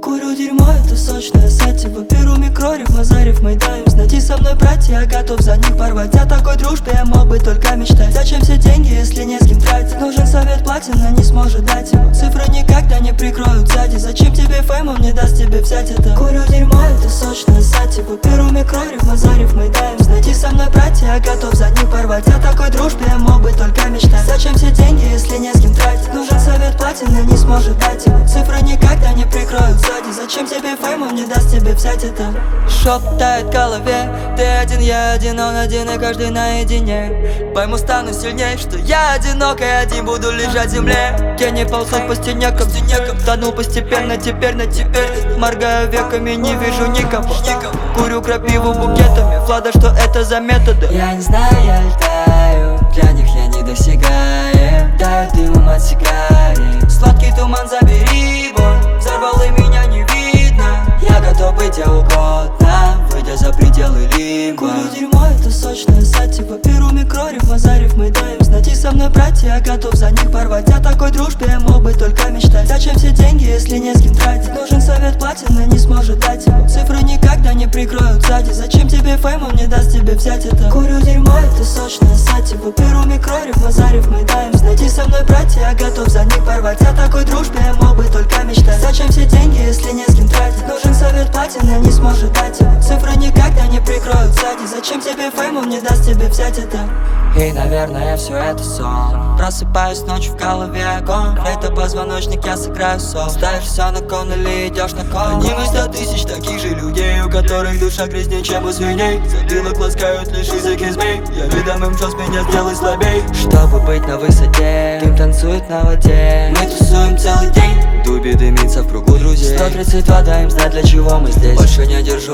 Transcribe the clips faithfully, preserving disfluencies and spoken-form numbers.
Курю дерьмо, это сочное сативо. Беру микрориф, Мазарев, Майдаем. Найди со мной братья, я готов за них порвать. О такой дружбе я мог бы только мечтать. Зачем все деньги, если не с кем тратить? Нужен совет платина, не сможет дать его. Цифры никогда не прикроют сзади. Зачем тебе фейм, он не даст тебе взять это. Курю дерьмо, это сочное сативо. Беру микрориф, Мазарев, Майдаем. Найди со мной братья, я готов за них порвать. О такой дружбе я мог бы только мечтать. Зачем все деньги, если не с кем тратить? Нужен совет платина, не сможет дать его. Цифры никогда не прикроют сзади. Зачем тебе фейм, он не даст тебе взять это. Шептает в голове: ты один, я один, он один, и каждый наедине. Пойму, стану сильней, что я одинок, и один буду лежать в земле. Тени ползут по стенекам, тону постепенно, теперь на теперь. Моргаю веками, не вижу никого. Курю крапиву букетами, Влада, что это за методы? Я не знаю, я летаю, для них я недосягаем. Даю дымом от сигарет, сладкий туман забери, боль. Взорвал и меня не видно. Я готов быть где угодно, выйдя за пределы лимба. Курю дерьмо, это сочное сативо. Беру микрориф, Мазарев, Майдаем. Найди со мной братья, я готов за них порвать. О такой дружбе я мог бы только мечтать. Зачем все деньги, если не с кем тратить? Нужен совет платина, не сможет дать его. Цифры никогда не прикроют сзади. Зачем тебе фейм, он не даст тебе взять это. Курю дерьмо, это сочное сативо. Беру микрориф, Мазарев, Майдаем. Найди со мной братья, я готов за них порвать. О такой дружбе я мог бы только мечтать. Зачем все деньги, если не с кем тратить? Нужен совет платина, не сможет дать его. Цифры никогда не прикроют сзади. Зачем тебе фейм, он не даст тебе взять это. И, наверное, все это сон. Просыпаюсь ночью, в голове огонь. Это позвоночник, я сыграю сон. Ставишь все на кон или идешь на кон. Одним из ста тысяч таких же людей, у которых душа грязнее, чем у свиней. Затылок ласкают лишь языки змей. Я видом им час меня сделай слабей. Чтобы быть на высоте, дым танцует на воде. Мы тусуем целый день, дуби дымится в кругу друзей. Сто тридцать два, дай им знать, для чего мы здесь. Больше не держу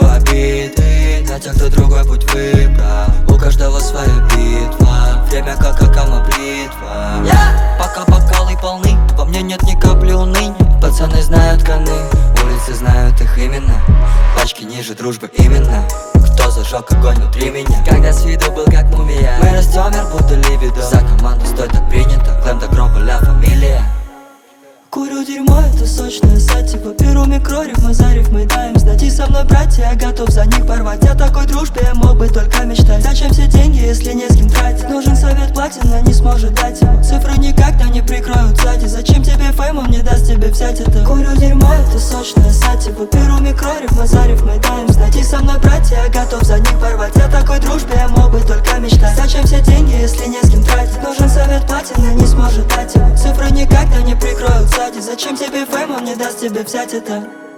обиды на тех, кто другой путь выбрал. У каждого своя битва, время как акама бритва. yeah! Пока бокалы полны, во мне нет ни капли уныния. Пацаны знают коны, улицы знают их именно. Пачки ниже дружбы именно. Кто зажег огонь внутри меня? Когда с виду был как мумия. Мы растем, мир будто либидо. За команду стой, так принято. Клэм до гроба, ля фамилия. Курю дерьмо, это сочное сативо. Беру микрориф, Мазарев, Майдаем. Найди со мной братья, я готов за них порвать. О такой дружбе я мог бы только мечтать. Зачем все деньги, если не с кем тратить? Нужен совет платина, не сможет дать его. Цифры никогда не прикроют сзади. Зачем тебе фейм, он не даст тебе взять это. Курю дерьмо, это сочное сативо. Беру микрориф, Мазарев, Майдаем. Найди со мной братья, я готов за них порвать. О такой дружбе я мог бы только мечтать. Зачем все деньги, если не с кем тратить? Нужен совет платина, не сможет дать его. Цифры никогда не прикроют сзади. Зачем тебе фейм, он не даст тебе взять это.